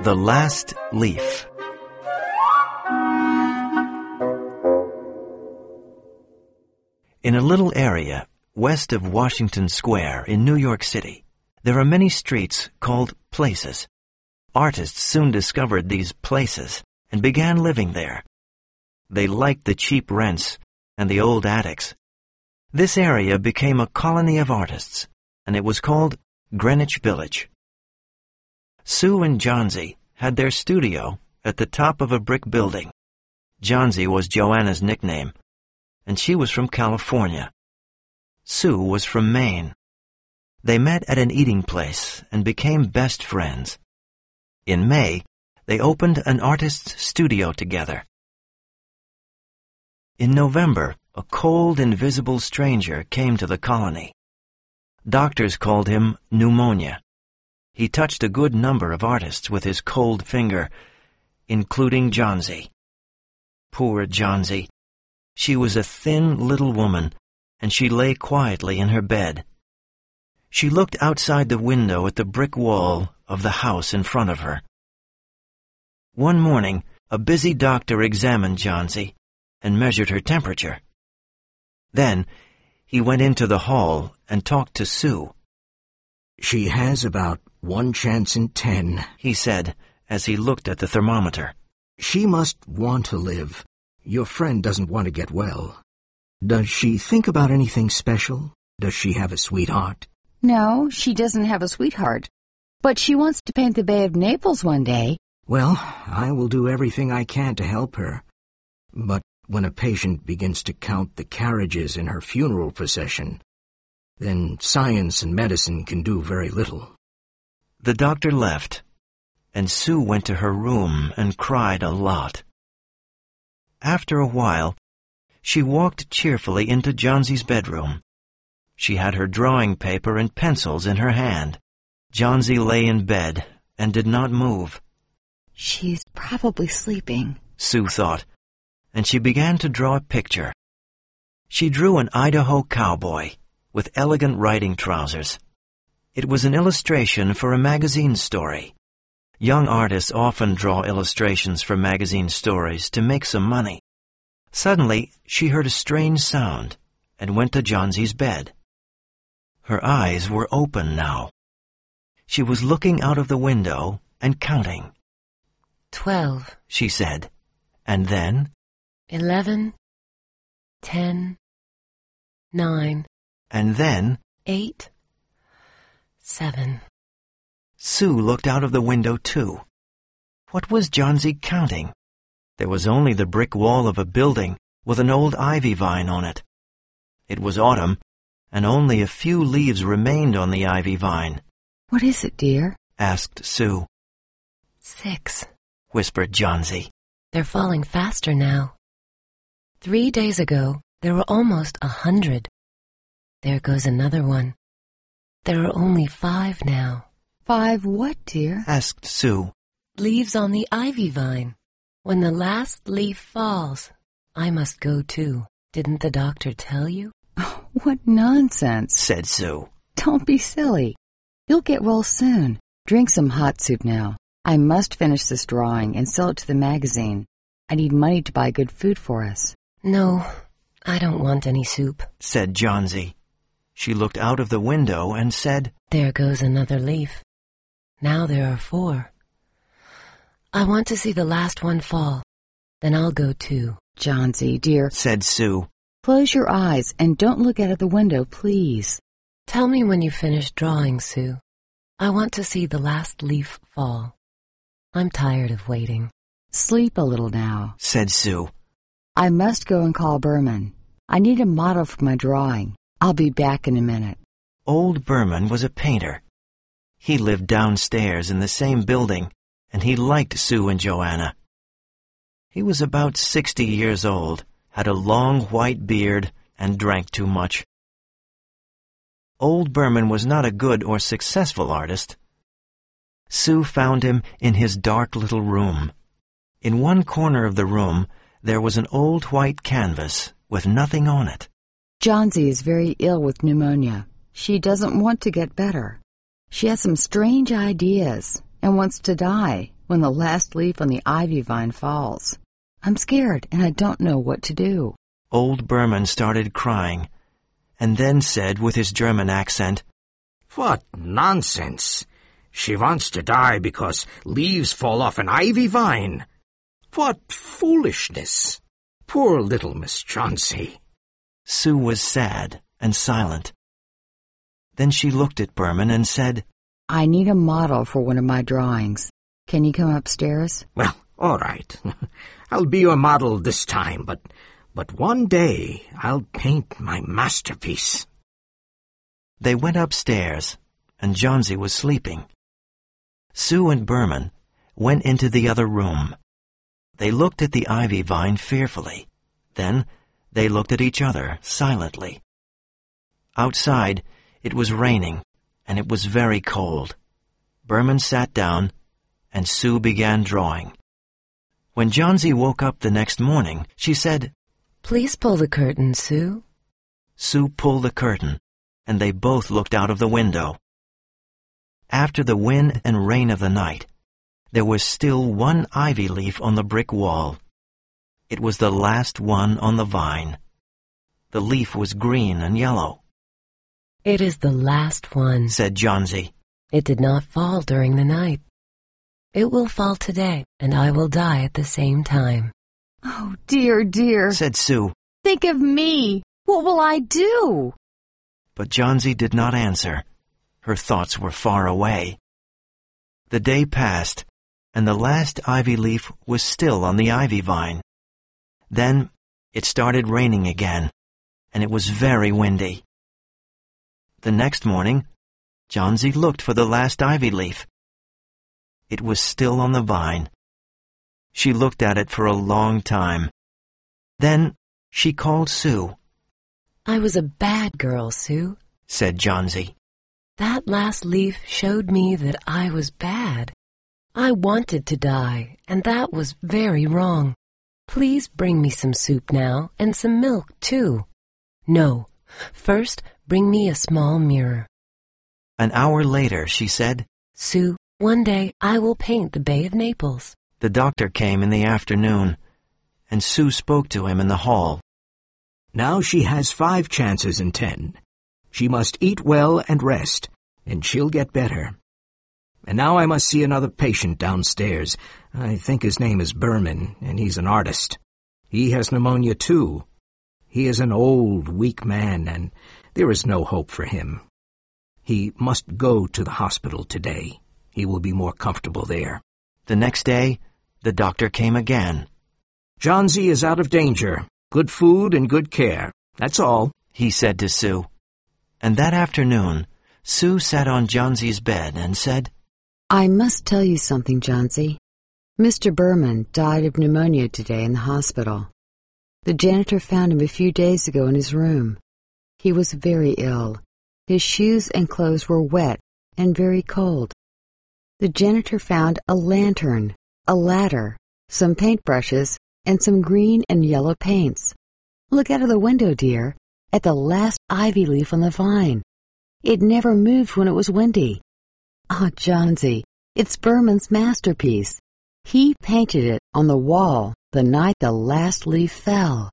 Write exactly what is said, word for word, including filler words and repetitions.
The Last Leaf. In a little area west of Washington Square in New York City, there are many streets called places. Artists soon discovered these places and began living there. They liked the cheap rents and the old attics. This area became a colony of artists, and it was called Greenwich Village. Sue and Johnsy had their studio at the top of a brick building. Johnsy was Joanna's nickname, and she was from California. Sue was from Maine. They met at an eating place and became best friends. In May, they opened an artist's studio together. In November, a cold, invisible stranger came to the colony. Doctors called him pneumonia. He touched a good number of artists with his cold finger, including Johnsy. Poor Johnsy. She was a thin little woman, and she lay quietly in her bed. She looked outside the window at the brick wall of the house in front of her. One morning, a busy doctor examined Johnsy and measured her temperature. Then, he went into the hall and talked to Sue. "She has about one chance in ten," he said as he looked at the thermometer. "She must want to live. Your friend doesn't want to get well. Does she think about anything special? Does she have a sweetheart?" No, she doesn't have a sweetheart. But she wants to paint the Bay of Naples one day. Well, I will do everything I can to help her. But when a patient begins to count the carriages in her funeral procession, then science and medicine can do very little. The doctor left, and Sue went to her room and cried a lot. After a while, she walked cheerfully into Johnsy's bedroom. She had her drawing paper and pencils in her hand. Johnsy lay in bed and did not move. She's probably sleeping, Sue thought, and she began to draw a picture. She drew an Idaho cowboy with elegant riding trousers. It was an illustration for a magazine story. Young artists often draw illustrations for magazine stories to make some money. Suddenly, she heard a strange sound and went to Johnsy's bed. Her eyes were open now. She was looking out of the window and counting. Twelve, she said, and then, eleven, ten, nine, and then, eight, seven. Sue looked out of the window too. What was Johnsy counting? There was only the brick wall of a building with an old ivy vine on it. It was autumn, and only a few leaves remained on the ivy vine. "What is it, dear?" asked Sue. Six, whispered Johnsy. They're falling faster now. Three days ago, there were almost a hundred. There goes another one. There are only five now. Five what, dear? asked Sue. Leaves on the ivy vine. When the last leaf falls, I must go too. Didn't the doctor tell you? Oh, what nonsense, said Sue. Don't be silly. You'll get well soon. Drink some hot soup now. I must finish this drawing and sell it to the magazine. I need money to buy good food for us. No, I don't want any soup, said Johnsy. She looked out of the window and said, There goes another leaf. Now there are four. I want to see the last one fall. Then I'll go too. Johnsy, dear, said Sue. Close your eyes and don't look out of the window, please. Tell me when you finish drawing, Sue. I want to see the last leaf fall. I'm tired of waiting. Sleep a little now, said Sue. I must go and call Berman. I need a model for my drawing. I'll be back in a minute. Old Berman was a painter. He lived downstairs in the same building, and he liked Sue and Joanna. He was about sixty years old, had a long white beard, and drank too much. Old Berman was not a good or successful artist. Sue found him in his dark little room. In one corner of the room, there was an old white canvas with nothing on it. Johnsy is very ill with pneumonia. She doesn't want to get better. She has some strange ideas and wants to die. when the last leaf on the ivy vine falls. I'm scared and I don't know what to do. Old Berman started crying, and then said with his German accent, What nonsense! She wants to die because leaves fall off an ivy vine. What foolishness! Poor little Miss Chauncey. Sue was sad and silent. Then she looked at Berman and said, I need a model for one of my drawings. Can you come upstairs? Well, all right. I'll be your model this time, but, but one day I'll paint my masterpiece. They went upstairs, and Johnsy was sleeping. Sue and Berman went into the other room. They looked at the ivy vine fearfully. Then they looked at each other silently. Outside, it was raining, and it was very cold. Berman sat down, and Sue began drawing. When Johnsy woke up the next morning, she said, Please pull the curtain, Sue. Sue pulled the curtain, and they both looked out of the window. After the wind and rain of the night, there was still one ivy leaf on the brick wall. It was the last one on the vine. The leaf was green and yellow. It is the last one, said Johnsy. It did not fall during the night. It will fall today, and I will die at the same time. Oh, dear, dear, said Sue. Think of me. What will I do? But Johnsy did not answer. Her thoughts were far away. The day passed, and the last ivy leaf was still on the ivy vine. Then it started raining again, and it was very windy. The next morning, Johnsy looked for the last ivy leaf. It was still on the vine. She looked at it for a long time. Then she called Sue. I was a bad girl, Sue, said Johnsy. That last leaf showed me that I was bad. I wanted to die, and that was very wrong. Please bring me some soup now, and some milk, too. No, first bring me a small mirror. An hour later, she said, Sue, one day I will paint the Bay of Naples. The doctor came in the afternoon, and Sue spoke to him in the hall. Now she has five chances in ten. She must eat well and rest, and she'll get better. And now I must see another patient downstairs. I think his name is Berman, and he's an artist. He has pneumonia, too. He is an old, weak man, and there is no hope for him. He must go to the hospital today. He will be more comfortable there. The next day, the doctor came again. Johnsy is out of danger. Good food and good care. That's all, he said to Sue. And that afternoon, Sue sat on Johnsy's bed and said, I must tell you something, Johnsy. Mister Berman died of pneumonia today in the hospital. The janitor found him a few days ago in his room. He was very ill. His shoes and clothes were wet and very cold. The janitor found a lantern, a ladder, some paintbrushes, and some green and yellow paints. Look out of the window, dear, at the last ivy leaf on the vine. It never moved when it was windy. Ah, oh, Johnsy, it's Berman's masterpiece. He painted it on the wall the night the last leaf fell.